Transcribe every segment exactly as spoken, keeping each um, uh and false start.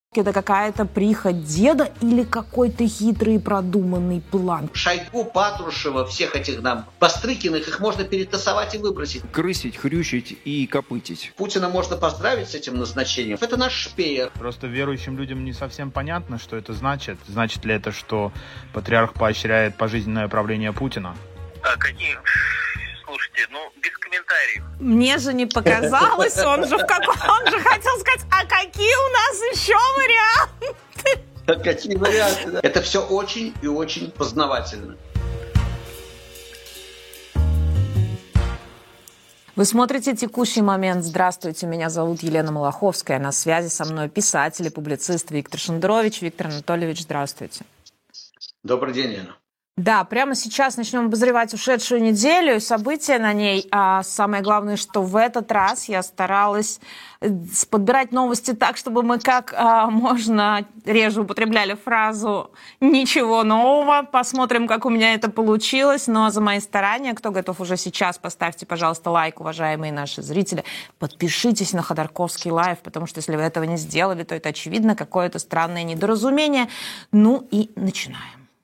Это какая-то прихоть деда или какой-то хитрый продуманный план? Шойгу, Патрушева, всех этих нам Бастрыкиных, их можно перетасовать и выбросить. Крысить, хрючить и копытить. Путина можно поздравить с этим назначением. Это наш шпеер. Просто верующим людям не совсем понятно, что это значит. Значит ли это, что патриарх поощряет пожизненное правление Путина? А какие? Слушайте, ну, без комментариев. Мне же не показалось, он же в каком... Он же хотел сказать, а какие у нас еще варианты? А какие варианты? Да? Это все очень и очень познавательно. Вы смотрите «Текущий момент». Здравствуйте, меня зовут Елена Малаховская. На связи со мной писатель и публицист Виктор Шендерович. Виктор Анатольевич, здравствуйте. Добрый день, Лена. Да, прямо сейчас начнем обозревать ушедшую неделю и события на ней. А самое главное, что в этот раз я старалась подбирать новости так, чтобы мы как а, можно реже употребляли фразу «ничего нового». Посмотрим, как у меня это получилось. Ну а за мои старания, кто готов уже сейчас, поставьте, пожалуйста, лайк, уважаемые наши зрители. Подпишитесь на Ходорковский лайв, потому что если вы этого не сделали, то это, очевидно, какое-то странное недоразумение. Ну и начинаем.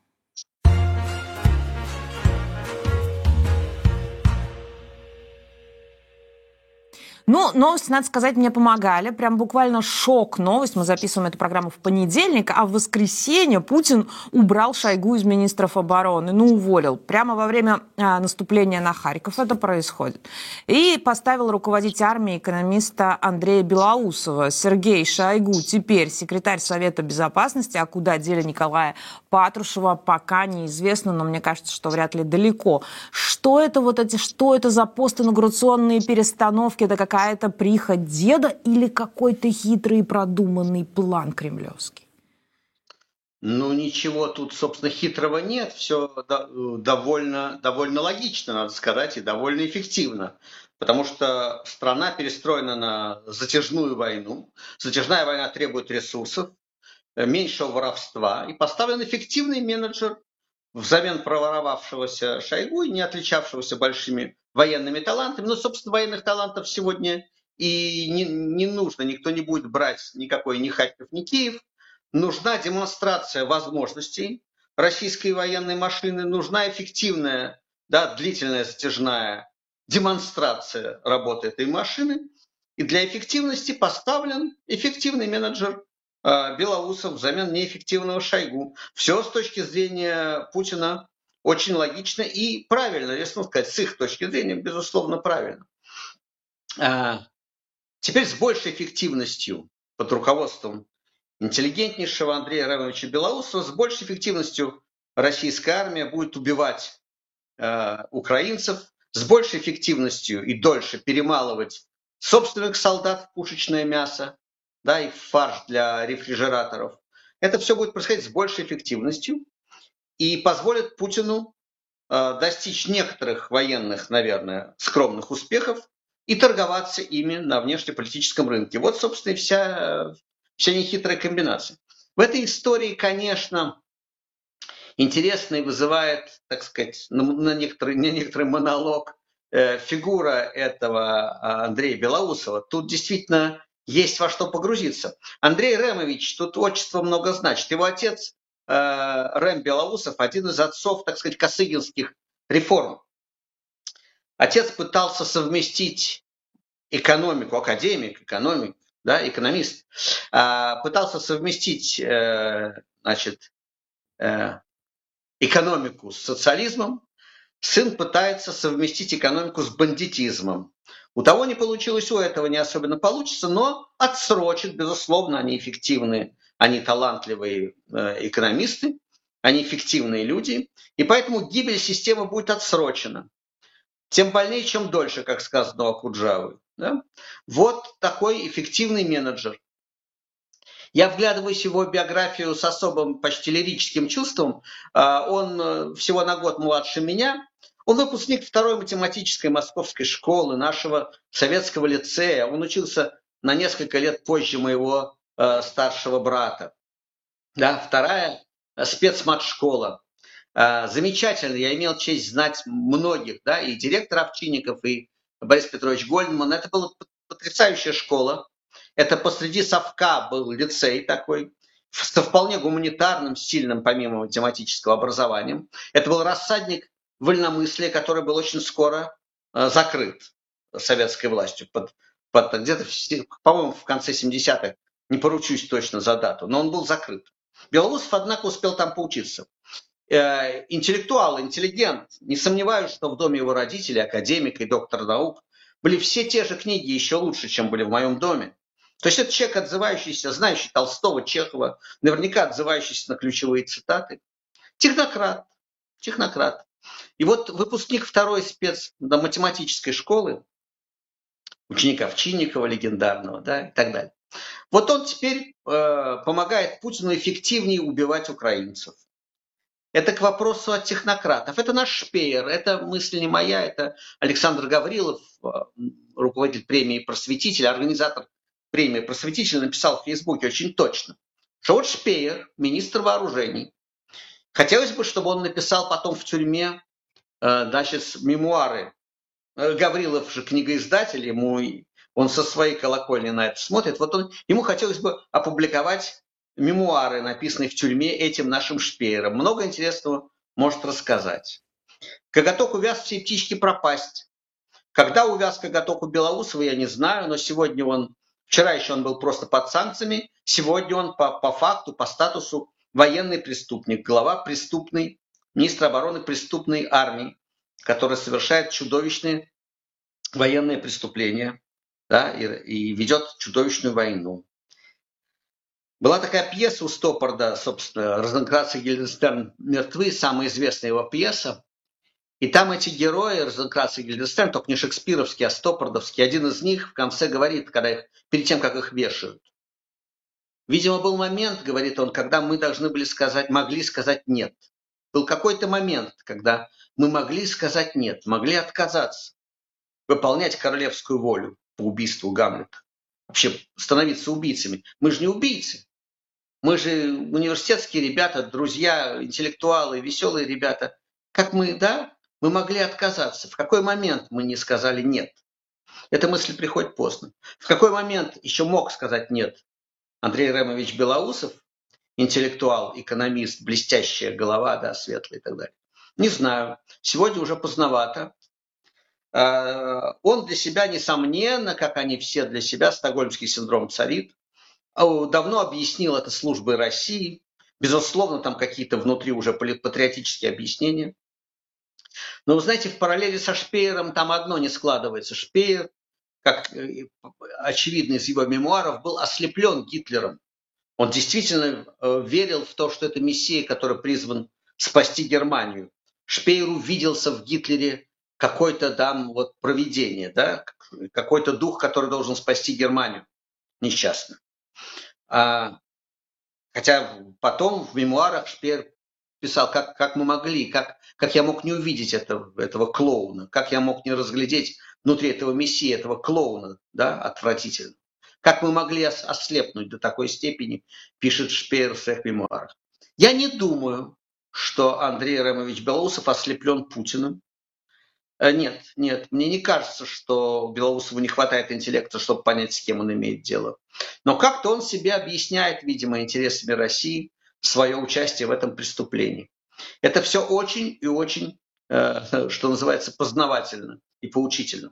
Ну, новости, надо сказать, мне помогали. Прям буквально шок-новость. Мы записываем эту программу в понедельник, а в воскресенье Путин убрал Шойгу из министров обороны. Ну, уволил. Прямо во время а, наступления на Харьков это происходит. И поставил руководить армией экономиста Андрея Белоусова. Сергей Шойгу теперь секретарь Совета Безопасности, а куда дели Николая Патрушева, пока неизвестно, но мне кажется, что вряд ли далеко. Что это вот эти, что это за постинаугурационные перестановки? Это как какая-то прихоть деда или какой-то хитрый продуманный план кремлевский? Ну, ничего тут, собственно, хитрого нет. Все довольно, довольно логично, надо сказать, и довольно эффективно. Потому что страна перестроена на затяжную войну. Затяжная война требует ресурсов, меньшего воровства. И поставлен эффективный менеджер взамен проворовавшегося Шойгу и не отличавшегося большими военными талантами. Но, собственно, военных талантов сегодня и не, не нужно. Никто не будет брать никакой ни Харьков, ни Киев. Нужна демонстрация возможностей российской военной машины. Нужна эффективная, да, длительная, затяжная демонстрация работы этой машины. И для эффективности поставлен эффективный менеджер Белоусов взамен неэффективного Шойгу. Все с точки зрения Путина очень логично и правильно, если сказать, с их точки зрения, безусловно, правильно. Теперь с большей эффективностью под руководством интеллигентнейшего Андрея Романовича Белоусова, с большей эффективностью российская армия будет убивать украинцев, с большей эффективностью и дольше перемалывать собственных солдат в пушечное мясо, да, и фарш для рефрижераторов. Это все будет происходить с большей эффективностью и позволит Путину э, достичь некоторых военных, наверное, скромных успехов и торговаться ими на внешнеполитическом рынке. Вот, собственно, и вся, вся нехитрая комбинация. В этой истории, конечно, интересно и вызывает, так сказать, на, на, некоторый, на некоторый монолог э, фигура этого Андрея Белоусова. Тут действительно есть во что погрузиться. Андрей Ремович, тут отчество много значит. Его отец э, Рэм Белоусов, один из отцов, так сказать, косыгинских реформ. Отец пытался совместить экономику, академик, экономик, да, экономист, э, пытался совместить э, значит, э, экономику с социализмом. Сын пытается совместить экономику с бандитизмом. У того не получилось, у этого не особенно получится, но отсрочит, безусловно, они эффективные, они талантливые э, экономисты, они эффективные люди, и поэтому гибель системы будет отсрочена. Тем больнее, чем дольше, как сказано у Акуджавы. Да? Вот такой эффективный менеджер. Я вглядываюсь в его биографию с особым, почти лирическим чувством. Он всего на год младше меня. Он выпускник второй математической московской школы, нашего советского лицея. Он учился на несколько лет позже моего э, старшего брата. Да, вторая спецмат-школа. Э, замечательно, я имел честь знать многих, да, и директор Овчинников, и Борис Петрович Гольдман. Это была потрясающая школа. Это посреди совка был лицей такой, со вполне гуманитарным, сильным, помимо математического образованием. Это был рассадник вольномыслия, который был очень скоро э, закрыт советской властью. Под, под, где-то, по-моему, в конце семидесятых, не поручусь точно за дату, но он был закрыт. Белоусов, однако, успел там поучиться. Э, интеллектуал, интеллигент. Не сомневаюсь, что в доме его родителей, академик и доктор наук, были все те же книги, еще лучше, чем были в моем доме. То есть это человек, отзывающийся, знающий Толстого, Чехова, наверняка отзывающийся на ключевые цитаты. Технократ. Технократ. И вот выпускник второй спецматематической школы, ученик Овчинникова легендарного, да, и так далее. Вот он теперь э, помогает Путину эффективнее убивать украинцев. Это к вопросу о технократов. Это наш Шпеер, это мысль не моя, это Александр Гаврилов, руководитель премии «Просветитель», организатор премии «Просветитель», написал в Фейсбуке очень точно, что вот Шпеер, министр вооружений, хотелось бы, чтобы он написал потом в тюрьме, значит, мемуары. Гаврилов же книгоиздатель, ему, он со своей колокольни на это смотрит, вот он, ему хотелось бы опубликовать мемуары, написанные в тюрьме этим нашим Шпеером. Много интересного может рассказать. Коготок увяз, все птички пропасть. Когда увяз коготок у Белоусова, я не знаю, но сегодня он, вчера еще он был просто под санкциями, сегодня он по, по факту, по статусу военный преступник, глава преступной, министр обороны преступной армии, который совершает чудовищные военные преступления, да, и, и ведет чудовищную войну. Была такая пьеса у Стоппарда, собственно, «Розенкранц и Гильденстерн мертвы», самая известная его пьеса. И там эти герои, Розенкранц и Гильденстерн, только не шекспировские, а стоппардовские, один из них в конце говорит, когда их, перед тем, как их вешают. Видимо, был момент, говорит он, когда мы должны были сказать, могли сказать «нет». Был какой-то момент, когда мы могли сказать «нет», могли отказаться, выполнять королевскую волю по убийству Гамлета. Вообще становиться убийцами. Мы же не убийцы. Мы же университетские ребята, друзья, интеллектуалы, веселые ребята. Как мы, да, мы могли отказаться. В какой момент мы не сказали «нет»? Эта мысль приходит поздно. В какой момент еще мог сказать «нет» Андрей Ремович Белоусов, интеллектуал, экономист, блестящая голова, да, светлая и так далее? Не знаю. Сегодня уже поздновато. Он для себя, несомненно, как они все для себя, стокгольмский синдром царит. Давно объяснил это службой России. Безусловно, там какие-то внутри уже патриотические объяснения. Но вы знаете, в параллели со Шпеером там одно не складывается. Шпеер, как очевидно из его мемуаров, был ослеплен Гитлером. Он действительно верил в то, что это мессия, который призван спасти Германию. Шпеер увиделся в Гитлере какое-то там вот провидение, да? Какой-то дух, который должен спасти Германию несчастно. А, хотя потом в мемуарах Шпеер писал, как, как мы могли, как, как я мог не увидеть этого, этого клоуна, как я мог не разглядеть внутри этого мессии, этого клоуна, да, отвратительно. Как мы могли ослепнуть до такой степени, пишет Шпеер в своих мемуарах. Я не думаю, что Андрей Ремович Белоусов ослеплен Путиным. Нет, нет, мне не кажется, что Белоусову не хватает интеллекта, чтобы понять, с кем он имеет дело. Но как-то он себе объясняет, видимо, интересами России свое участие в этом преступлении. Это все очень и очень, э, что называется, познавательно и поучительно.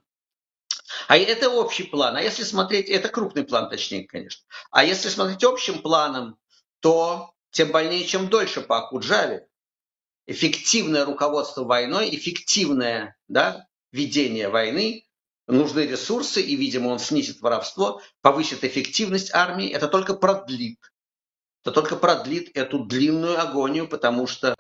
А это общий план. А если смотреть, это крупный план, точнее, конечно. А если смотреть общим планом, то тем больнее, чем дольше по Акуджаве. Эффективное руководство войной, эффективное, да, ведение войны, нужны ресурсы, и, видимо, он снизит воровство, повысит эффективность армии. Это только продлит. Это только продлит эту длинную агонию, потому что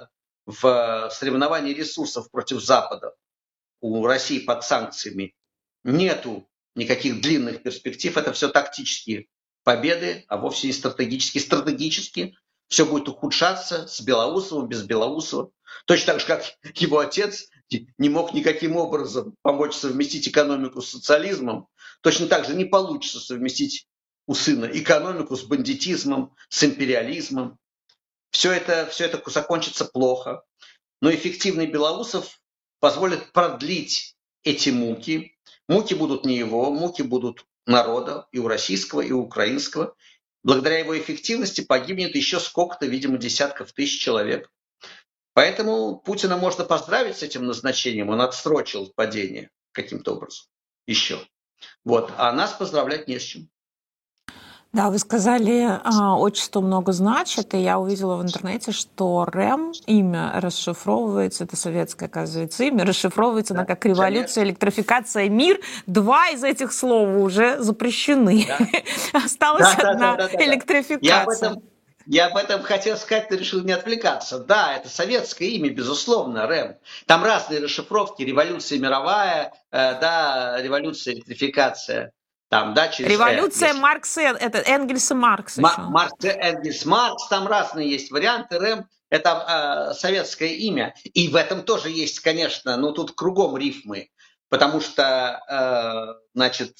в соревновании ресурсов против Запада у России под санкциями нету никаких длинных перспектив. Это все тактические победы, а вовсе не стратегические. Стратегически все будет ухудшаться с Белоусовым, без Белоусова. Точно так же, как его отец не мог никаким образом помочь совместить экономику с социализмом, точно так же не получится совместить у сына экономику с бандитизмом, с империализмом. Все это, все это закончится плохо. Но эффективный Белоусов позволит продлить эти муки. Муки будут не его, муки будут народа, и у российского, и у украинского. Благодаря его эффективности погибнет еще сколько-то, видимо, десятков тысяч человек. Поэтому Путина можно поздравить с этим назначением. Он отсрочил падение каким-то образом еще. Вот. А нас поздравлять не с чем. Да, вы сказали, а, отчество много значит, и я увидела в интернете, что РЭМ, имя расшифровывается, это советское, оказывается, имя, расшифровывается Да, на как революция, электрификация, мир. Два из этих слов уже запрещены. Да. Осталась Да, да, одна да, да, да, да. Я об электрификация. этом, я об этом хотел сказать, но решил не отвлекаться. Да, это советское имя, безусловно, РЭМ. Там разные расшифровки: революция мировая, э, да, революция, электрификация. Там, да, через Революция Э, Маркса, это Энгельс и Маркс Ма- еще. Маркс, Энгельс, Маркс, там разные есть варианты. РЭМ – это э, советское имя. И в этом тоже есть, конечно, ну тут кругом рифмы. Потому что, э, значит,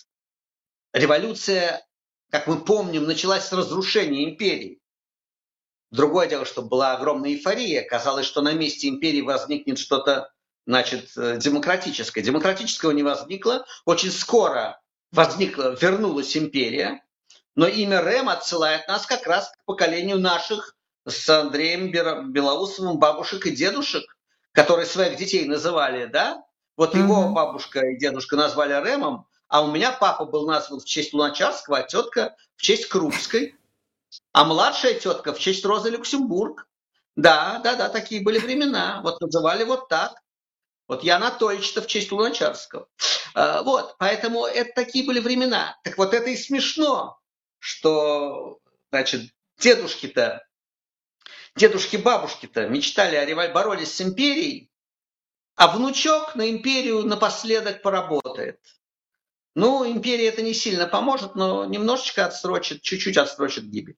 революция, как мы помним, началась с разрушения империи. Другое дело, что была огромная эйфория. Казалось, что на месте империи возникнет что-то, значит, э, демократическое. Демократического не возникло. Очень скоро возникла, вернулась империя. Но имя РЭМ отсылает нас как раз к поколению наших с Андреем Белоусовым бабушек и дедушек, которые своих детей называли, да? Вот его Мгм. бабушка и дедушка назвали Рэмом, а у меня папа был назван в честь Луначарского, а тетка в честь Крупской, а младшая тетка в честь Розы Люксембург. Да, да, да, такие были времена. Вот называли вот так. Вот я Анатольевич-то в честь Луначарского. А, Вот, поэтому это такие были времена. Так вот это и смешно, что, значит, дедушки-то, дедушки-бабушки-то мечтали о революции, боролись с империей, а внучок на империю напоследок поработает. Ну, империи это не сильно поможет, но немножечко отсрочит, чуть-чуть отсрочит гибель.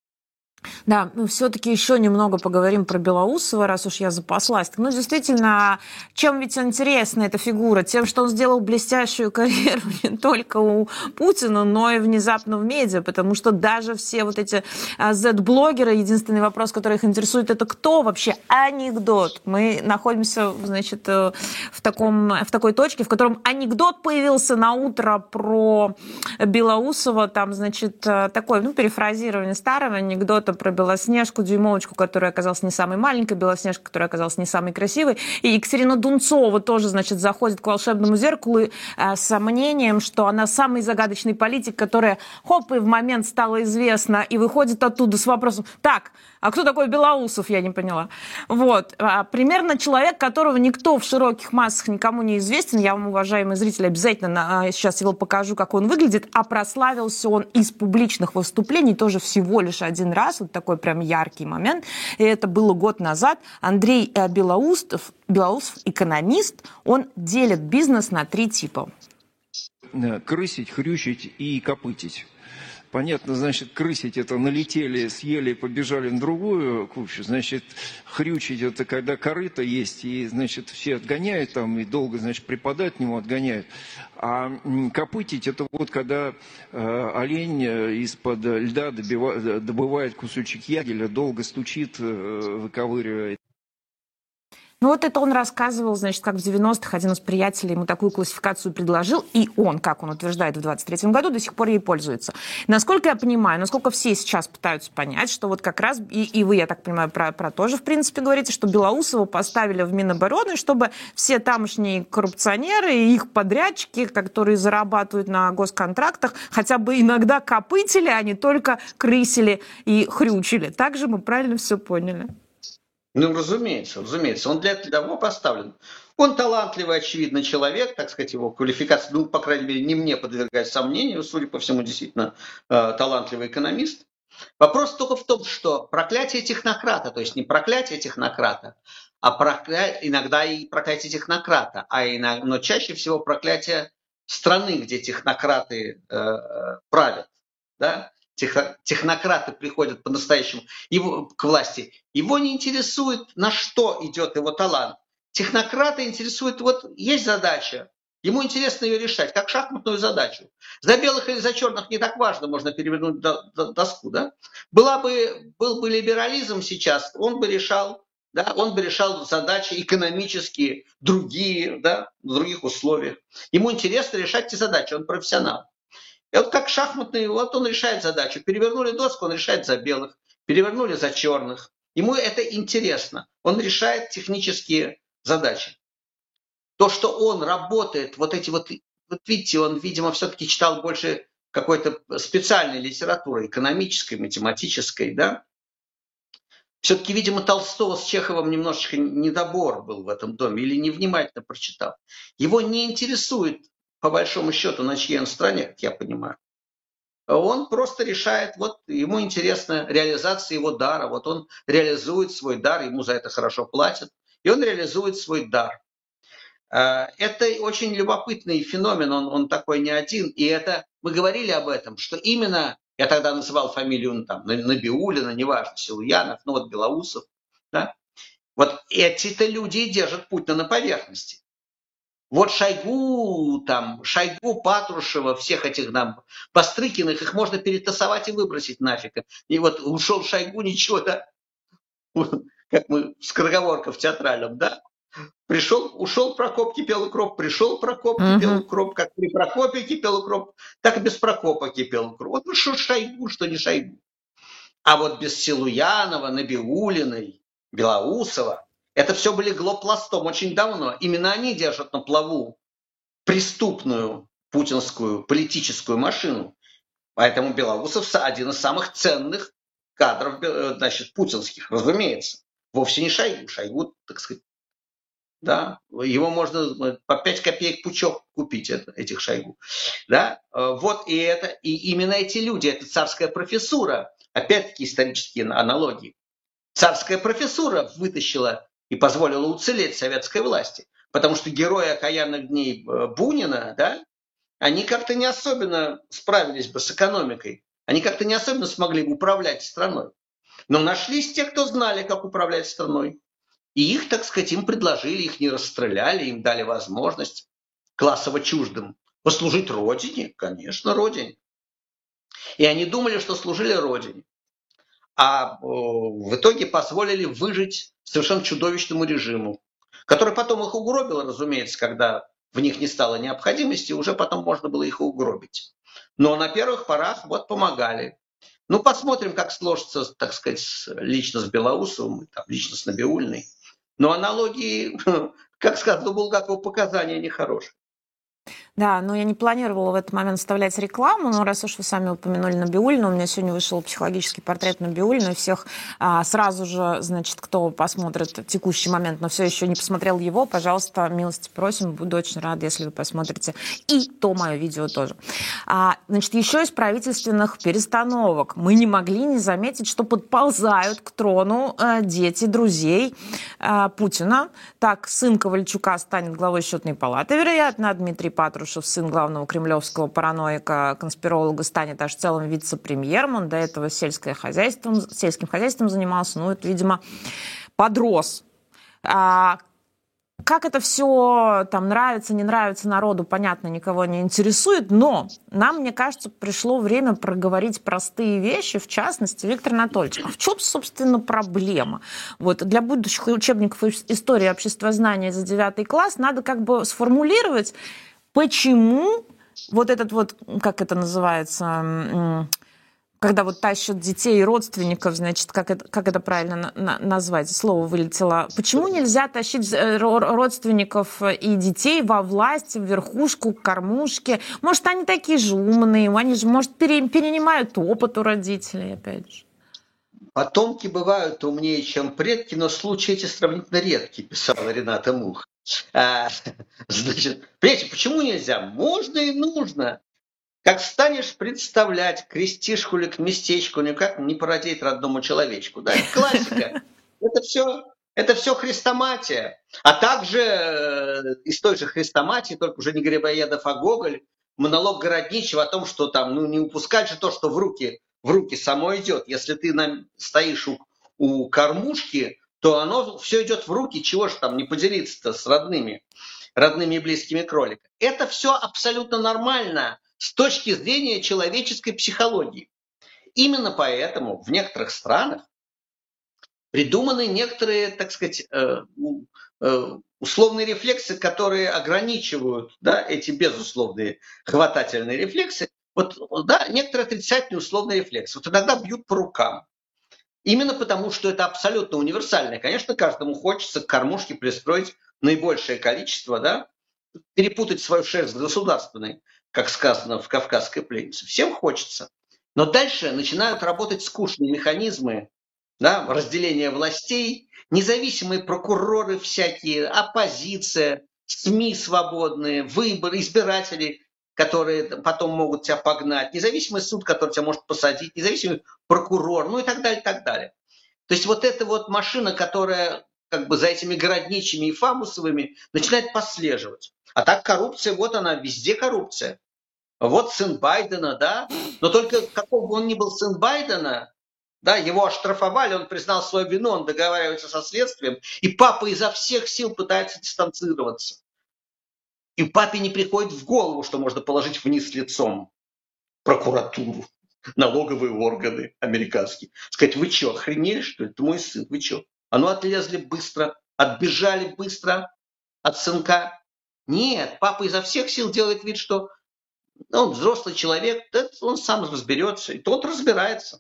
Да, ну все-таки еще немного поговорим про Белоусова, раз уж я запаслась. Ну, действительно, чем ведь интересна эта фигура? Тем, что он сделал блестящую карьеру не только у Путина, но и внезапно в медиа, потому что даже все вот эти а, зет-блогеры, единственный вопрос, который их интересует, это кто вообще? Анекдот. Мы находимся, значит, э, в, таком, в такой точке, в котором анекдот появился на утро про Белоусова, там, значит, э, такое, ну, перефразирование старого анекдота про Белоснежку, Дюймовочку, которая оказалась не самой маленькой, Белоснежка, которая оказалась не самой красивой. И Екатерина Дунцова тоже, значит, заходит к волшебному зеркалу и, э, с сомнением, что она самый загадочный политик, которая, хоп, и в момент стала известна, и выходит оттуда с вопросом: так, а кто такой Белоусов, я не поняла. Вот. А, примерно человек, которого никто в широких массах никому не известен. Я вам, уважаемые зрители, обязательно на, а, сейчас его покажу, как он выглядит. А прославился он из публичных выступлений тоже всего лишь один раз. Вот такой прям яркий момент. И это было год назад. Андрей э, Белоусов, Белоусов, экономист, он делит бизнес на три типа. Крысить, хрючить и копытить. Понятно, значит, крысить — это налетели, съели, побежали на другую кучу. Значит, хрючить — это когда корыто есть, и, значит, все отгоняют там, и долго, значит, припадают к нему, отгоняют. А копытить — это вот когда э, олень из-под льда добива, добывает кусочек ягеля, долго стучит, э, выковыривает. Ну вот это он рассказывал, значит, как в девяностых один из приятелей ему такую классификацию предложил, и он, как он утверждает, в двадцать третьем году до сих пор ей пользуется. Насколько я понимаю, насколько все сейчас пытаются понять, что вот как раз, и, и вы, я так понимаю, про, про тоже, в принципе, говорите, что Белоусова поставили в Минобороны, чтобы все тамошние коррупционеры и их подрядчики, которые зарабатывают на госконтрактах, хотя бы иногда копытили, а не только крысили и хрючили. Так же мы правильно все поняли? Ну, разумеется, разумеется. Он для того поставлен. Он талантливый, очевидно, человек, так сказать, его квалификация, ну, по крайней мере, не мне подвергать сомнению, судя по всему, действительно э, талантливый экономист. Вопрос только в том, что проклятие технократа, то есть не проклятие технократа, а прокля... иногда и проклятие технократа, а иногда, но чаще всего проклятие страны, где технократы э, правят, да? Технократы приходят по-настоящему его, к власти. Его не интересует, на что идет его талант. Технократы интересует, вот есть задача, ему интересно ее решать, как шахматную задачу. За белых или за черных не так важно, можно перевернуть доску. Да? Была бы, был бы либерализм сейчас, он бы решал, да, он бы решал задачи экономические, другие, да, в других условиях. Ему интересно решать эти задачи, он профессионал. И вот как шахматный, вот он решает задачу. Перевернули доску, он решает за белых. Перевернули за черных. Ему это интересно. Он решает технические задачи. То, что он работает, вот эти вот, вот видите, он, видимо, все-таки читал больше какой-то специальной литературы, экономической, математической, да. Все-таки, видимо, Толстого с Чеховым немножечко недобор был в этом доме или невнимательно прочитал. Его не интересует, по большому счету, на чьей он стороне, как я понимаю. Он просто решает, вот ему интересна реализация его дара, вот он реализует свой дар, ему за это хорошо платят, и он реализует свой дар. Это очень любопытный феномен, он, он такой не один, и это, мы говорили об этом, что именно, я тогда называл фамилию ну, там, Набиуллина, неважно, Силуянов, ну вот Белоусов, да? Вот эти-то люди и держат Путина на поверхности. Вот Шойгу, там, Шойгу, Патрушева, всех этих там Бастрыкиных, их можно перетасовать и выбросить нафиг. И вот ушел Шойгу, ничего, да, как мы, скороговорка в театральном, да, пришел, ушел Прокоп, кипел укроп, пришел Прокоп, кипел укроп, как при Прокопе кипел укроп, так и без Прокопа кипел укроп. Вот ну что Шойгу, что не Шойгу. А вот без Силуянова, Набиуллиной, Белоусова, это все были глопластом очень давно. Именно они держат на плаву преступную путинскую политическую машину. Поэтому Белоусов один из самых ценных кадров, значит, путинских, разумеется. Вовсе не Шойгу. Шойгу, так сказать, да, его можно по пять копеек пучок купить, этих Шойгу. Да? Вот и это, и именно эти люди, это царская профессура, опять-таки исторические аналогии. Царская профессура вытащила и позволила уцелеть советской власти. Потому что герои окаянных дней Бунина, да, они как-то не особенно справились бы с экономикой. Они как-то не особенно смогли бы управлять страной. Но нашлись те, кто знали, как управлять страной. И их, так сказать, им предложили, их не расстреляли, им дали возможность классово чуждым послужить Родине, конечно, Родине. И они думали, что служили Родине. А в итоге позволили выжить совершенно чудовищному режиму, который потом их угробил, разумеется, когда в них не стало необходимости, уже потом можно было их угробить. Но на первых порах вот помогали. Ну, посмотрим, как сложится, так сказать, лично с Белоусовым, там, лично с Набиуллиной. Но аналогии, как сказано у Булгакова, показания нехорошие. Да, но я не планировала в этот момент вставлять рекламу, но раз уж вы сами упомянули Набиуллину, у меня сегодня вышел психологический портрет Набиуллиной, всех а, сразу же, значит, кто посмотрит текущий момент, но все еще не посмотрел его, пожалуйста, милости просим, буду очень рада, если вы посмотрите и то мое видео тоже. А, значит, еще из правительственных перестановок мы не могли не заметить, что подползают к трону а, дети друзей а, Путина. Так, сын Ковальчука станет главой счетной палаты, вероятно, Дмитрий Патрушев, сын главного кремлевского параноика, конспиролога, станет аж целым вице-премьером. Он до этого сельское хозяйство, сельским хозяйством занимался. Ну, это, видимо, подрос. А как это все там нравится, не нравится народу, понятно, никого не интересует. Но нам, мне кажется, пришло время проговорить простые вещи. В частности, Виктор Анатольевич, а в чем, собственно, проблема? Вот для будущих учебников истории обществознания за девятый класс надо как бы сформулировать, почему вот этот вот, как это называется, когда вот тащат детей и родственников, значит, как это, как это правильно на, назвать, слово вылетело, почему нельзя тащить родственников и детей во власть, в верхушку, к кормушке? Может, они такие же умные, они же, может, пере, перенимают опыт у родителей, опять же. Потомки бывают умнее, чем предки, но случаи эти сравнительно редкие, писала Рената Мух. А, значит, понимаете, почему нельзя? Можно и нужно. Как станешь представлять крестишку или к местечку, никак не породить родному человечку. Да, это классика. Это все, это все хрестоматия. А также э, из той же хрестоматии, только уже не Грибоедов, а Гоголь, монолог Городничего о том, что там, ну, не упускать же то, что в руки, в руки само идет. Если ты на, стоишь у, у кормушки, то оно все идет в руки, чего же там не поделиться-то с родными, родными и близкими кроликами. Это все абсолютно нормально с точки зрения человеческой психологии. Именно поэтому в некоторых странах придуманы некоторые, так сказать, условные рефлексы, которые ограничивают, да, эти безусловные хватательные рефлексы, Вот, да, некоторые отрицательные условные рефлексы. Вот иногда бьют по рукам. Именно потому, что это абсолютно универсальное. Конечно, каждому хочется к кормушке пристроить наибольшее количество, да, перепутать свою шерсть с государственной, как сказано в «Кавказской пленнице». Всем хочется. Но дальше начинают работать скучные механизмы, да, разделения властей, независимые прокуроры всякие, оппозиция, СМИ свободные, выборы, избиратели, которые потом могут тебя погнать, независимый суд, который тебя может посадить, независимый прокурор, ну и так далее, и так далее. То есть вот эта вот машина, которая как бы за этими городничими и фамусовыми начинает послеживать. А так коррупция, вот она, везде коррупция. Вот сын Байдена, да, но только каков бы он ни был сын Байдена, да, его оштрафовали, он признал свою вину, он договаривается со следствием, и папа изо всех сил пытается дистанцироваться. И папе не приходит в голову, что можно положить вниз лицом прокуратуру, налоговые органы американские. Сказать, вы что, охренели, что ли? Это мой сын, вы что? А ну отлезли быстро, отбежали быстро от сынка. Нет, папа изо всех сил делает вид, что ну, он взрослый человек, он сам разберется, и тот разбирается.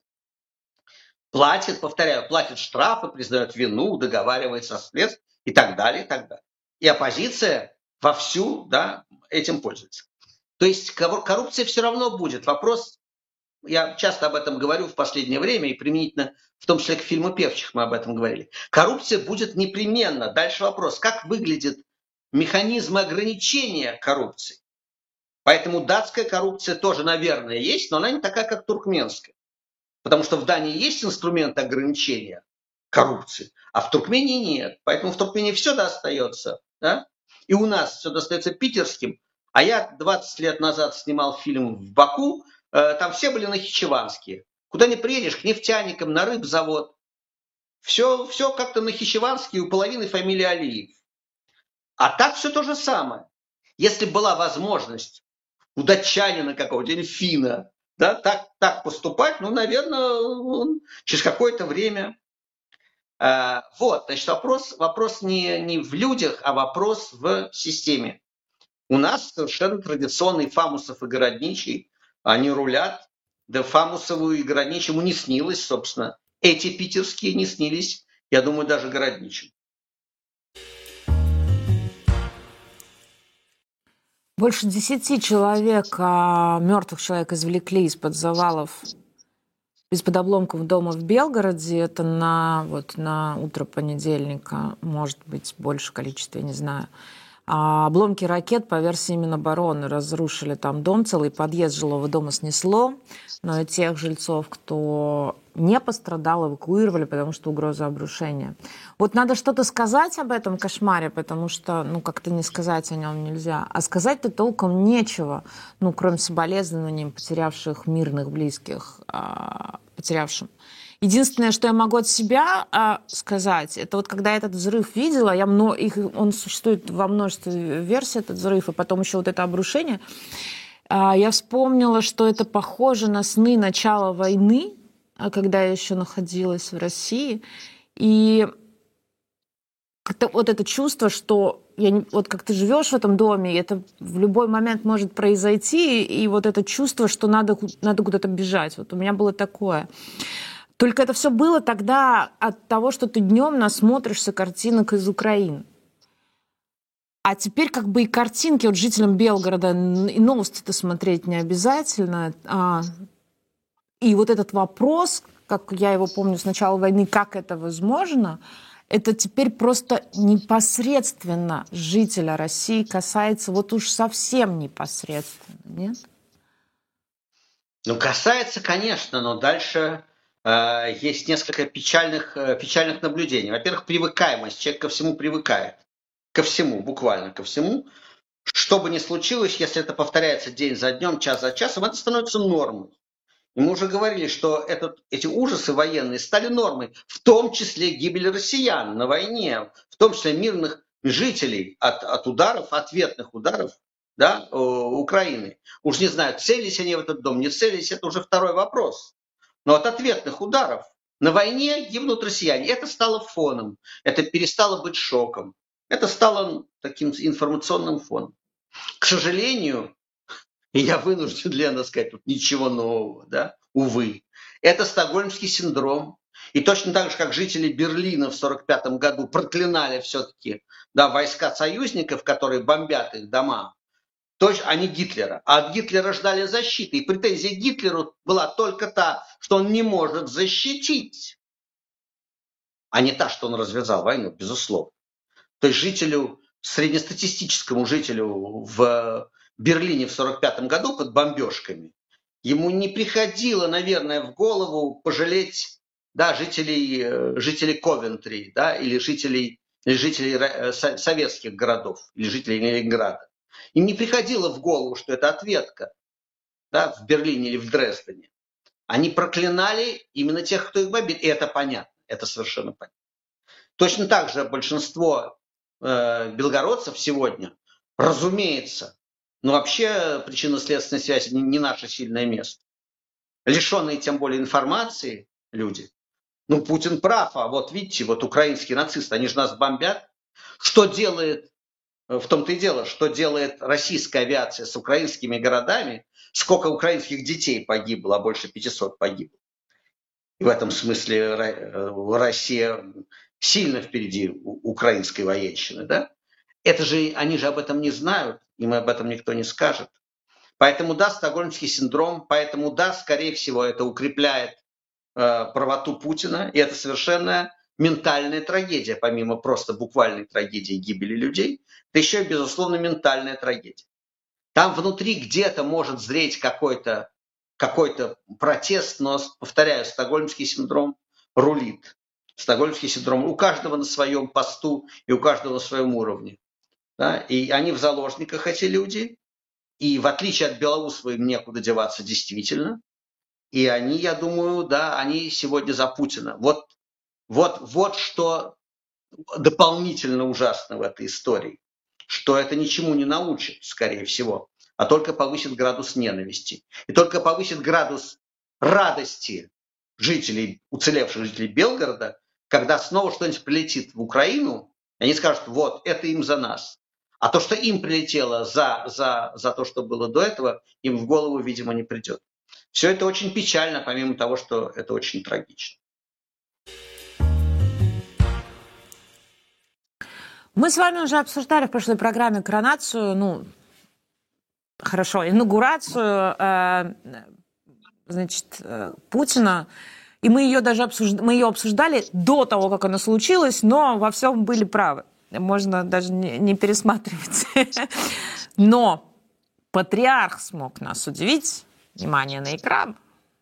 Платит, повторяю, платит штрафы, признает вину, договаривается со следствием и так далее, и так далее. И оппозиция вовсю, да, этим пользуется. То есть коррупция все равно будет. Вопрос, я часто об этом говорю в последнее время, и применительно, в том числе к фильму «Певчих» мы об этом говорили. Коррупция будет непременно. Дальше вопрос, как выглядит механизм ограничения коррупции. Поэтому датская коррупция тоже, наверное, есть, но она не такая, как туркменская. Потому что в Дании есть инструмент ограничения коррупции, а в Туркмении нет. Поэтому в Туркмении все достается. Да? И у нас все достается питерским. А я двадцать лет назад снимал фильм в Баку, э, там все были нахичеванские. Куда ни приедешь, к нефтяникам, на рыбзавод. Все, все как-то нахичеванские, у половины фамилии Алиев. А так все то же самое. Если была возможность у датчанина какого-то или финна, да, так, так поступать, ну, наверное, он через какое-то время. Э, вот, значит, вопрос, вопрос не, не в людях, а вопрос в системе. У нас совершенно традиционный Фамусов и Городничий, они рулят, да Фамусову и Городничему не снилось, собственно. Эти питерские не снились, я думаю, даже Городничему. Больше десяти человек, а, мертвых человек извлекли из-под завалов, из-под обломков дома в Белгороде. Это на, вот, на утро понедельника, может быть, больше количества, я не знаю. А обломки ракет, по версии Минобороны, разрушили там дом, целый подъезд жилого дома снесло. Но и тех жильцов, кто не пострадал, эвакуировали, потому что угроза обрушения. Вот надо что-то сказать об этом кошмаре, потому что, ну, как-то не сказать о нем нельзя. А сказать-то толком нечего, ну, кроме соболезнований потерявших мирных близких, а, потерявшим. Единственное, что я могу от себя а, сказать, это вот когда я этот взрыв видела, я мно, их, он существует во множестве версий, этот взрыв, и потом еще вот это обрушение, а, я вспомнила, что это похоже на сны начала войны, когда я еще находилась в России, и вот это чувство, что я не, вот как ты живешь в этом доме, это в любой момент может произойти, и вот это чувство, что надо, надо куда-то бежать, вот у меня было такое. Только это все было тогда от того, что ты днем насмотришься картинок из Украины. А теперь как бы и картинки, вот жителям Белгорода, и новости-то смотреть не обязательно. А, и вот этот вопрос, как я его помню с начала войны, как это возможно, это теперь просто непосредственно жителя России касается, вот уж совсем непосредственно, нет? Ну, касается, конечно, но дальше... Есть несколько печальных, печальных наблюдений. Во-первых, привыкаемость. Человек ко всему привыкает. Ко всему, буквально ко всему. Что бы ни случилось, если это повторяется день за днем, час за часом, это становится нормой. И мы уже говорили, что этот, эти ужасы военные стали нормой. В том числе гибель россиян на войне. В том числе мирных жителей от, от ударов, ответных ударов, да, Украины. Уж не знаю, целились они в этот дом, не целились, это уже второй вопрос. Но от ответных ударов на войне гибнут россияне. Это стало фоном, это перестало быть шоком. Это стало таким информационным фоном. К сожалению, И я вынужден, Лена, сказать, тут ничего нового, да, увы. Это стокгольмский синдром. И точно так же, как жители Берлина в сорок пятом году проклинали все-таки, да, войска союзников, которые бомбят их дома, точно, а не Гитлера. А от Гитлера ждали защиты. И претензия Гитлеру была только та, что он не может защитить, а не та, что он развязал войну, безусловно. То есть жителю, среднестатистическому жителю в Берлине в сорок пятом году под бомбежками, ему не приходило, наверное, в голову пожалеть, да, жителей, жителей Ковентри, да, или жителей, или жителей советских городов, или жителей Ленинграда. Им не приходило в голову, что это ответка, да, в Берлине или в Дрездене. Они проклинали именно тех, кто их бомбит. И это понятно, это совершенно понятно. Точно так же большинство э, белгородцев сегодня, разумеется, но вообще причинно-следственная связь не, не наше сильное место. Лишенные тем более информации люди. Ну, Путин прав, а вот видите, вот украинские нацисты, они же нас бомбят. Что делает, в том-то и дело, что делает российская авиация с украинскими городами, сколько украинских детей погибло, а больше пятисот погибло. И в этом смысле Россия сильно впереди украинской военщины, да? Это же, они же об этом не знают, им об этом никто не скажет. Поэтому да, стокгольмский синдром, поэтому да, скорее всего, это укрепляет э, правоту Путина, и это совершенно ментальная трагедия, помимо просто буквальной трагедии гибели людей, это еще и, безусловно, ментальная трагедия. Там внутри где-то может зреть какой-то какой-то протест, но, повторяю, стокгольмский синдром рулит. Стокгольмский синдром у каждого на своем посту и у каждого на своем уровне. Да? И они в заложниках, эти люди. И в отличие от Белоусова им некуда деваться действительно. И они, я думаю, да, они сегодня за Путина. Вот, вот, вот что дополнительно ужасно в этой истории. Что это ничему не научит, скорее всего, а только повысит градус ненависти. И только повысит градус радости жителей, уцелевших жителей Белгорода, когда снова что-нибудь прилетит в Украину, и они скажут, вот, это им за нас. А то, что им прилетело за, за, за то, что было до этого, им в голову, видимо, не придет. Все это очень печально, помимо того, что это очень трагично. Мы с вами уже обсуждали в прошлой программе коронацию, ну, хорошо, инаугурацию, э, значит, э, Путина. И мы ее даже обсуждали, мы ее обсуждали до того, как она случилась, но во всем были правы. Можно даже не, не пересматривать. Но патриарх смог нас удивить. Внимание на экран.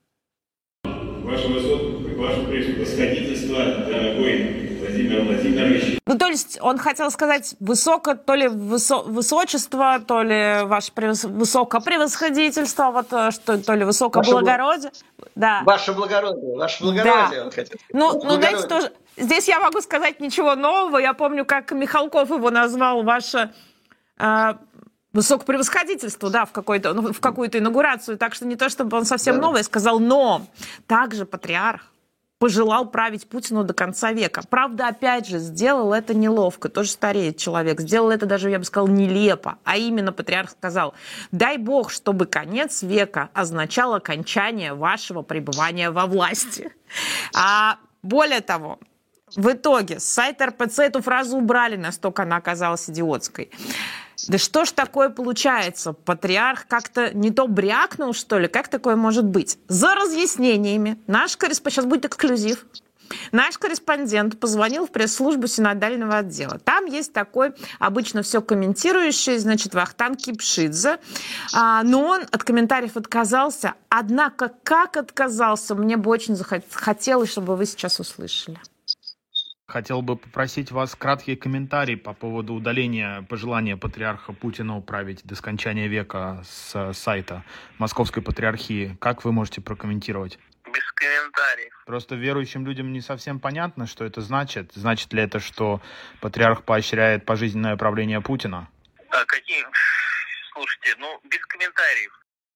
Ваше Высокое, Ваше Превосходительство, дорогой Владимир Владимирович. Ну, то есть он хотел сказать высоко, то ли высо, высочество, то ли ваше превос, высокопревосходительство, вот, что, то ли высокоблагородие. Да. Ваше благородие, ваше благородие, да. Он хотел. Ну, ну, знаете, тоже, здесь я могу сказать ничего нового. Я помню, как Михалков его назвал, ваше э, высокопревосходительство, да, в, какой-то, ну, в какую-то инаугурацию. Так что не то, чтобы он совсем да. новое сказал, но также патриарх пожелал править Путину до конца века. Правда, опять же, сделал это неловко, тоже стареет человек. Сделал это даже, я бы сказала, нелепо. А именно патриарх сказал, дай бог, чтобы конец века означал окончание вашего пребывания во власти. А более того, в итоге с сайта эр пэ цэ эту фразу убрали, настолько она оказалась идиотской. Да что ж такое получается? Патриарх как-то не то брякнул, что ли? Как такое может быть? За разъяснениями наш корреспондент, сейчас будет эксклюзив, наш корреспондент позвонил в пресс-службу синодального отдела. Там есть такой, обычно все комментирующий, значит, Вахтанг Кипшидзе, а, но он от комментариев отказался. Однако, как отказался, мне бы очень захотелось, чтобы вы сейчас услышали. Хотел бы попросить вас краткий комментарий по поводу удаления пожелания патриарха Путина править до скончания века с сайта Московской Патриархии. Как вы можете прокомментировать? Без комментариев. Просто верующим людям не совсем понятно, что это значит. Значит ли это, что патриарх поощряет пожизненное правление Путина? А какие? Слушайте, ну, без комментариев.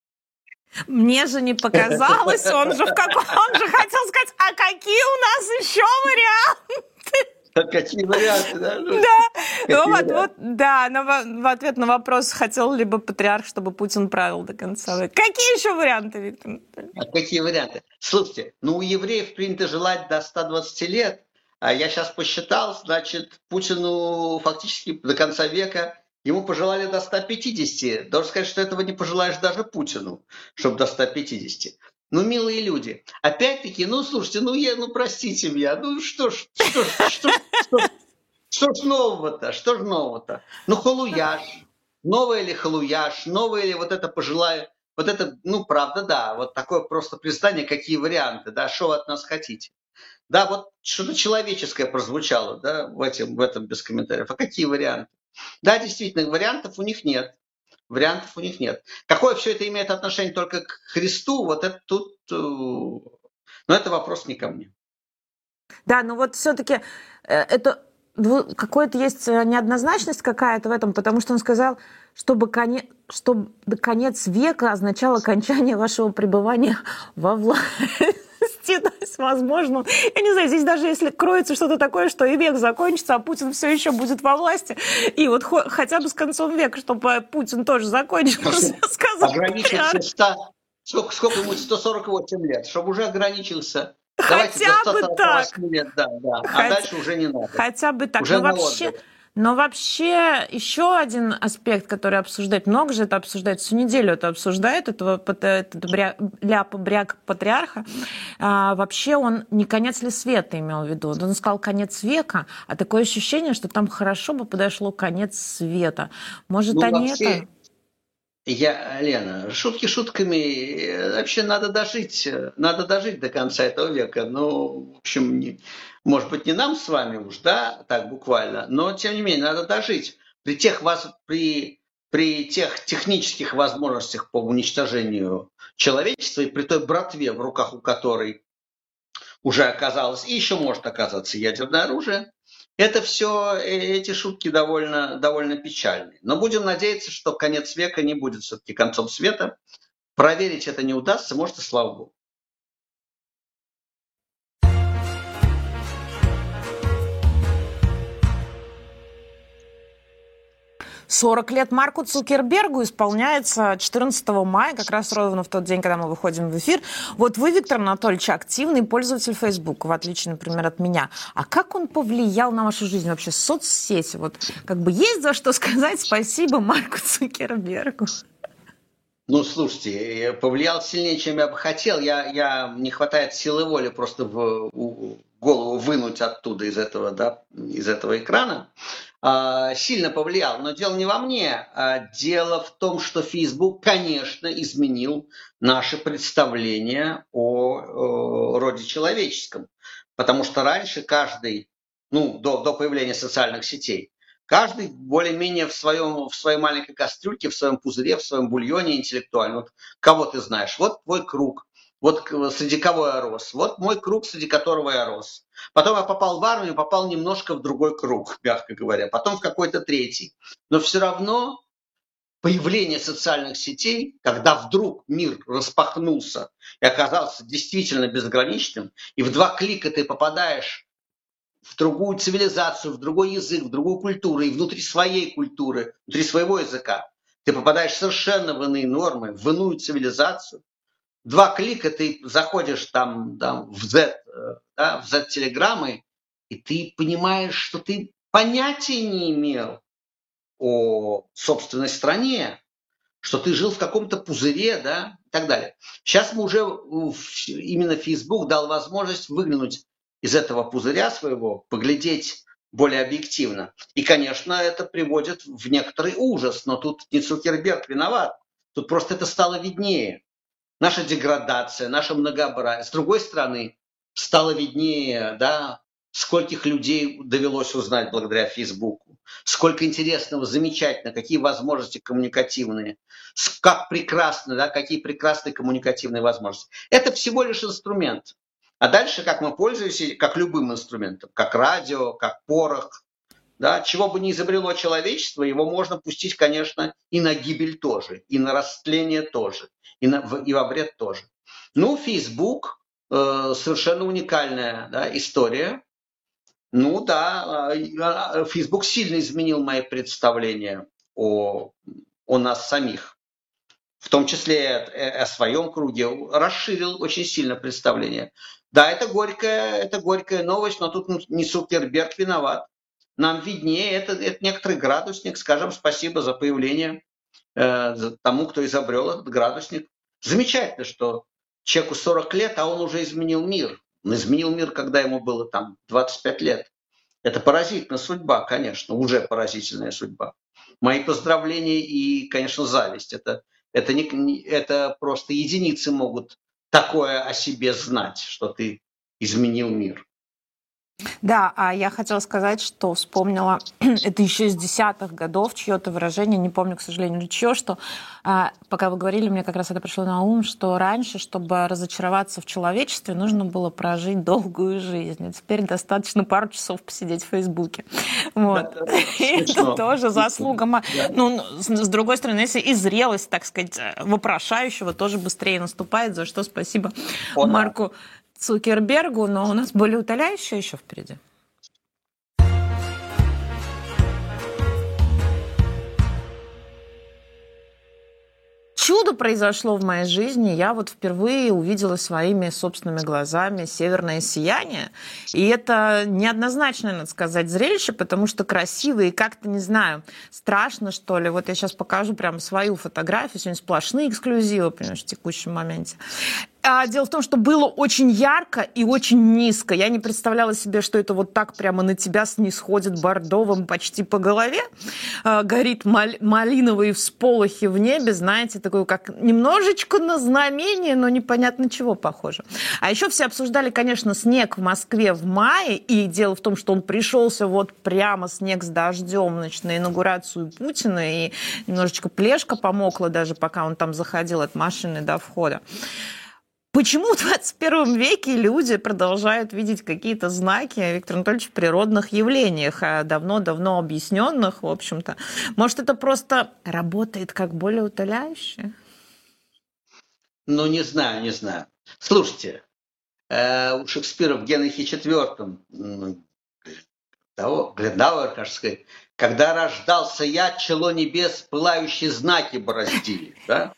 Мне же не показалось, он же в каком, он же хотел сказать, а какие у нас еще варианты? А какие варианты, да? Да, Ну вот, вот, да, но в ответ на вопрос, хотел ли бы патриарх, чтобы Путин правил до конца. Какие еще варианты, Виктор? А какие варианты? Слушайте, ну у евреев принято желать до ста двадцати лет, а я сейчас посчитал, значит, Путину фактически до конца века ему пожелали до ста пятидесяти. Должен сказать, что этого не пожелаешь даже Путину, чтобы до ста пятидесяти. Ну, милые люди. Опять-таки, ну, слушайте, ну, я, ну, простите меня, ну, что ж, что ж, что ж, что ж, что ж нового-то, что ж нового-то? Ну, халуяж, новое ли халуяж, новое ли вот это пожелаю, вот это, ну, правда, да, вот такое просто признание, какие варианты, да, что вы от нас хотите. Да, вот что-то человеческое прозвучало, да, в, этом, в этом без комментариев. А какие варианты? Да, действительно, вариантов у них нет. Вариантов у них нет. Какое все это имеет отношение только к Христу, вот это тут... Но это вопрос не ко мне. Да, но вот все-таки это... Какая-то есть неоднозначность какая-то в этом, потому что он сказал, чтобы, коне... чтобы конец века означало окончание вашего пребывания во власти. То есть, возможно, я не знаю, здесь даже если кроется что-то такое, что и век закончится, а Путин все еще будет во власти, и вот хотя бы с концом века, чтобы Путин тоже закончился, сказал. Ограничился ста... Сколько, сколько ему? сто сорок восемь лет, чтобы уже ограничился. Хотя Давайте бы так. Лет, да, да. А Хотя... дальше уже не надо. Хотя бы так. Уже но, вообще, но вообще еще один аспект, который обсуждает, много же это обсуждает, всю неделю это обсуждает, этого ляпа-бряк патриарха. А, вообще он не конец ли света имел в виду? Он сказал конец века, а такое ощущение, что там хорошо бы подошло конец света. Может, ну, они вообще... это... Я, Лена, шутки шутками, вообще надо дожить, надо дожить до конца этого века. Ну, в общем, не, может быть, не нам с вами уж, да, так буквально, но, тем не менее, надо дожить. При тех, при, при тех технических возможностях по уничтожению человечества и при той братве, в руках у которой уже оказалось, и еще может оказаться ядерное оружие, это все, эти шутки довольно, довольно печальные. Но будем надеяться, что конец века не будет все-таки концом света. Проверить это не удастся, может, и слава богу. сорок лет Марку Цукербергу исполняется четырнадцатого мая, как раз ровно в тот день, когда мы выходим в эфир. Вот вы, Виктор Анатольевич, активный пользователь Фейсбука, в отличие, например, от меня. А как он повлиял на вашу жизнь вообще, соцсети? Вот как бы есть за что сказать спасибо Марку Цукербергу? Ну, слушайте, повлиял сильнее, чем я бы хотел. Я, я, не хватает силы воли просто в, в голову вынуть оттуда, из этого, да, из этого экрана. А, сильно повлиял. Но дело не во мне. А дело в том, что Facebook, конечно, изменил наше представление о, о роде человеческом. Потому что раньше каждый, ну, до, до появления социальных сетей, каждый более-менее в, своем, в своей маленькой кастрюльке, в своем пузыре, в своем бульоне интеллектуальном. Вот кого ты знаешь? Вот твой круг. Вот среди кого я рос. Вот мой круг, среди которого я рос. Потом я попал в армию, попал немножко в другой круг, мягко говоря. Потом в какой-то третий. Но все равно появление социальных сетей, когда вдруг мир распахнулся и оказался действительно безграничным, и в два клика ты попадаешь в другую цивилизацию, в другой язык, в другую культуру, и внутри своей культуры, внутри своего языка, ты попадаешь совершенно в иные нормы, в иную цивилизацию. Два клика ты заходишь там, там в Z, да, в Z-телеграммы, и ты понимаешь, что ты понятия не имел о собственной стране, что ты жил в каком-то пузыре, да, и так далее. Сейчас мы уже, именно Facebook дал возможность выглянуть из этого пузыря своего, поглядеть более объективно. И, конечно, это приводит в некоторый ужас, но тут не Цукерберг виноват, тут просто это стало виднее. Наша деградация, наше многообразие. С другой стороны, стало виднее, да, скольких людей довелось узнать благодаря Фейсбуку, сколько интересного, замечательного, какие возможности коммуникативные, как прекрасно, да, какие прекрасные коммуникативные возможности. Это всего лишь инструмент. А дальше, как мы пользуемся, как любым инструментом, как радио, как порох, да, чего бы ни изобрело человечество, его можно пустить, конечно, и на гибель тоже, и на растление тоже, и, на, и во вред тоже. Ну, Facebook э, совершенно уникальная, да, история. Ну да, Facebook сильно изменил мои представления о, о нас самих. В том числе о своем круге, расширил очень сильно представление. Да, это горькая, это горькая новость, но тут не Цукерберг виноват. Нам виднее, это, это некоторый градусник. Скажем спасибо за появление э, тому, кто изобрел этот градусник. Замечательно, что человеку сорок лет, а он уже изменил мир. Он изменил мир, когда ему было там двадцать пять лет. Это поразительная судьба, конечно, уже поразительная судьба. Мои поздравления и, конечно, зависть. Это, это, не, это просто единицы могут такое о себе знать, что ты изменил мир. Да, а я хотела сказать, что вспомнила, это еще из десятых годов, чье-то выражение, не помню, к сожалению, чье, что а, пока вы говорили, мне как раз это пришло на ум, что раньше, чтобы разочароваться в человечестве, нужно было прожить долгую жизнь. А теперь достаточно пару часов посидеть в Фейсбуке. Вот. Да, это тоже заслуга. Да. Ну, с, с другой стороны, если и зрелость, так сказать, вопрошающего тоже быстрее наступает, за что спасибо О, Марку да. Цукербергу, но у нас более утоляющее еще впереди. Чудо произошло в моей жизни. Я вот впервые увидела своими собственными глазами северное сияние. И это неоднозначное, надо сказать, зрелище, потому что красиво и как-то, не знаю, страшно, что ли. Вот я сейчас покажу прям свою фотографию. Сегодня сплошные эксклюзивы, понимаешь, в текущем моменте. А дело в том, что было очень ярко и очень низко. Я не представляла себе, что это вот так прямо на тебя снисходит бордовым почти по голове. А, горит мал- малиновые всполохи в небе, знаете, такое как немножечко на знамение, но непонятно чего похоже. А еще все обсуждали, конечно, снег в Москве в мае. И дело в том, что он пришелся вот прямо снег с дождем, значит, на инаугурацию Путина. И немножечко плешка помокла даже, пока он там заходил от машины до входа. Почему в двадцать первом веке люди продолжают видеть какие-то знаки, Виктор Анатольевич, в природных явлениях, давно-давно объясненных, в общем-то? Может, это просто работает как более утоляющее? Ну, не знаю, не знаю. Слушайте, э, у Шекспира в Генрихе четвёртом, Глендауэр, кажется, сказать, когда рождался я, чело небес пылающие знаки бороздили, да?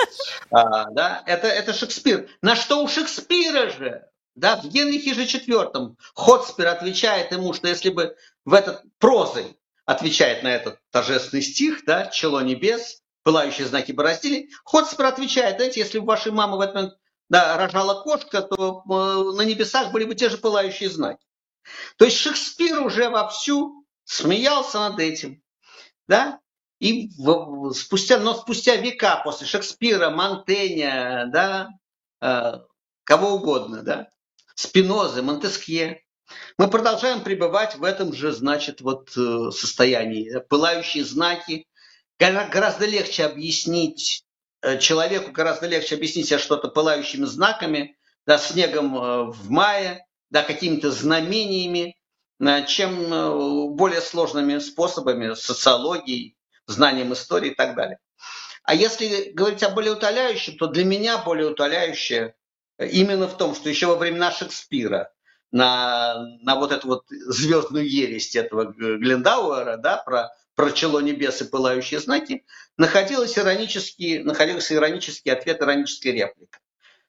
А, да, это, это Шекспир. На что у Шекспира же, да, в Генрихе же четвертом Хотспир отвечает ему, что если бы в этот прозой отвечает на этот торжественный стих, да, чело небес, пылающие знаки бороздили, Хотспир отвечает, знаете, если бы вашей мамы в этот момент да, рожала кошка, то э, на небесах были бы те же пылающие знаки. То есть Шекспир уже вовсю смеялся над этим, да, и в, спустя, но спустя века после Шекспира, Монтэня, да, э, кого угодно, да, Спинозы, Монтескье, мы продолжаем пребывать в этом же, значит, вот э, состоянии. Пылающие знаки. Гораздо легче объяснить э, человеку, гораздо легче объяснить себе что-то пылающими знаками, да, снегом э, в мае, да, какими-то знамениями, э, чем э, более сложными способами, социологией, знанием истории и так далее. А если говорить о более утоляющем, то для меня более утоляющее именно в том, что еще во времена Шекспира на, на вот эту вот звездную ересь этого Глендауэра, да, про, про чело небес и пылающие знаки, находилась иронический, находился иронический ответ, ироническая реплика.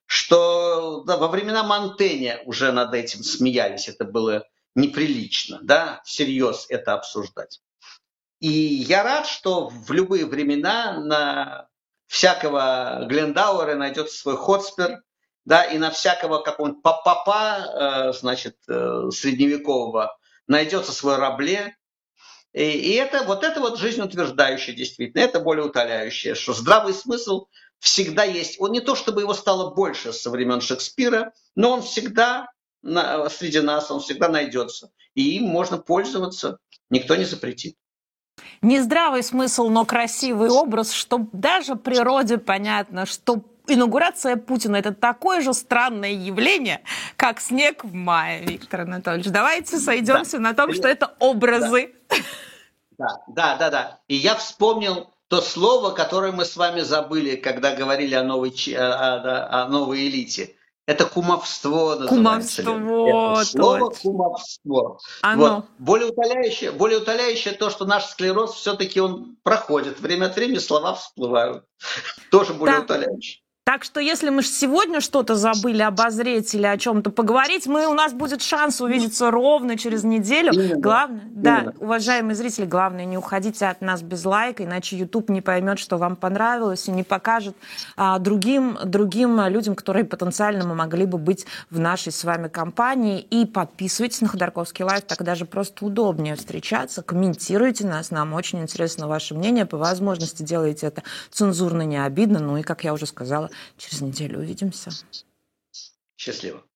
Что да, во времена Монтэня уже над этим смеялись, это было неприлично, да, всерьез это обсуждать. И я рад, что в любые времена на всякого Глендауэра найдется свой Хотспир, да, и на всякого какого-нибудь папа, значит, средневекового найдется свой Рабле. И, и это вот это вот жизнеутверждающее действительно, это более утоляющее, что здравый смысл всегда есть. Он не то, чтобы его стало больше со времен Шекспира, но он всегда на, среди нас, он всегда найдется. И им можно пользоваться, никто не запретит. Нездравый смысл, но красивый образ, что даже природе понятно, что инаугурация Путина – это такое же странное явление, как снег в мае, Виктор Анатольевич. Давайте сойдемся да. на том, что это образы. Да. да, да, да. И я вспомнил то слово, которое мы с вами забыли, когда говорили о новой, о, о, о новой элите. Это кумовство называется. Кумовство, Это слово точно. кумовство. Оно. Вот. Более утоляющее, более утоляющее то, что наш склероз все-таки он проходит. Время от времени слова всплывают. Тоже более Да. утоляющее. Так что если мы сегодня что-то забыли обозреть или о чем-то поговорить, мы, у нас будет шанс увидеться ровно через неделю. Именно. Главное, да, Именно. уважаемые зрители, главное, не уходите от нас без лайка, иначе YouTube не поймет, что вам понравилось, и не покажет а, другим, другим людям, которые потенциально могли бы быть в нашей с вами компании. И подписывайтесь на Ходорковский лайв, так даже просто удобнее встречаться. Комментируйте нас, нам очень интересно ваше мнение. По возможности делайте это цензурно, не обидно. Ну и, как я уже сказала, через неделю увидимся. Счастливо.